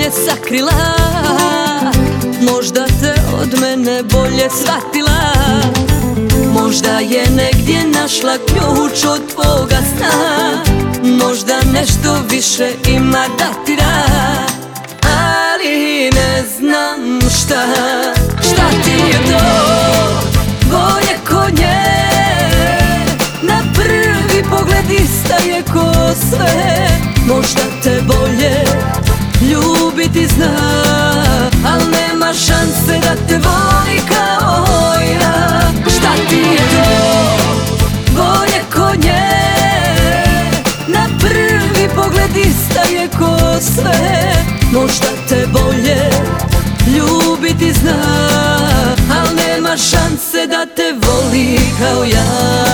me sakrila, možda te od mene bolje shvatila. Možda je negdje našla ključ od tvoga sna, možda nešto više ima da ti da, ali ne znam šta ti je to. Bolje ko nje, na prvi pogled ista je ko sve. Možda te bolje ljubiti zna, al nema šanse da te voli kao ja. Šta ti je to? Bolje ko nje, na prvi pogled ista je ko sve. Možda te bolje ljubiti zna, al nema šanse da te voli kao ja.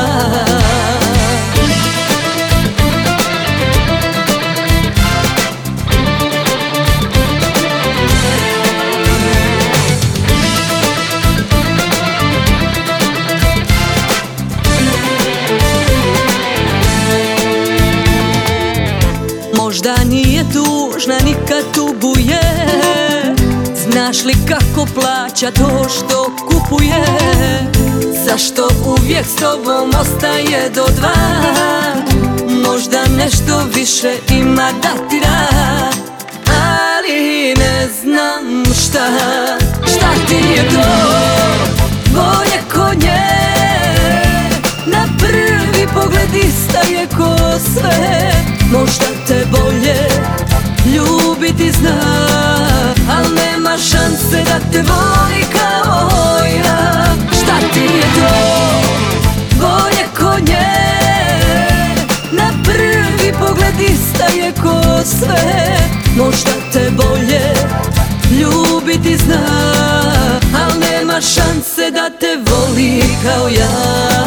Možda nije tužna, nikad tuguje. Znaš li kako plaća to što kupuje? Zašto uvijek s tobom ostaje do dva? Možda nešto više ima da ti da, ali ne znam šta ti je to. Bolje ko nje, na prvi pogled ista je ko sve. Možda te bolje ljubiti zna, al nema šanse da te voli kao ja. Šta ti je to? Bolje ko nje, na prvi pogled ista je ko sve. Možda te bolje ljubiti zna, al nema šanse da te voli kao ja.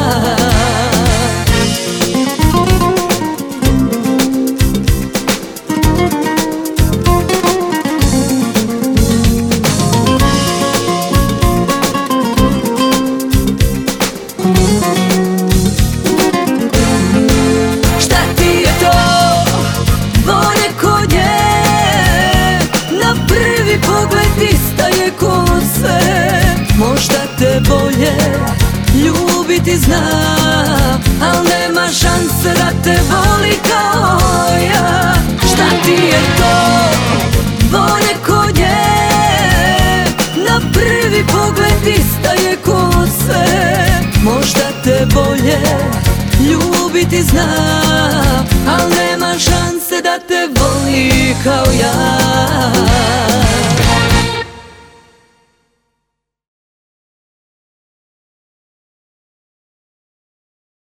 Možda te bolje ljubiti zna, al nema šanse da te voli kao ja. Šta ti je to? Bolje ko nje, na prvi pogled ista je ko sve. Možda te bolje ljubiti zna, al nema šanse da te voli kao ja.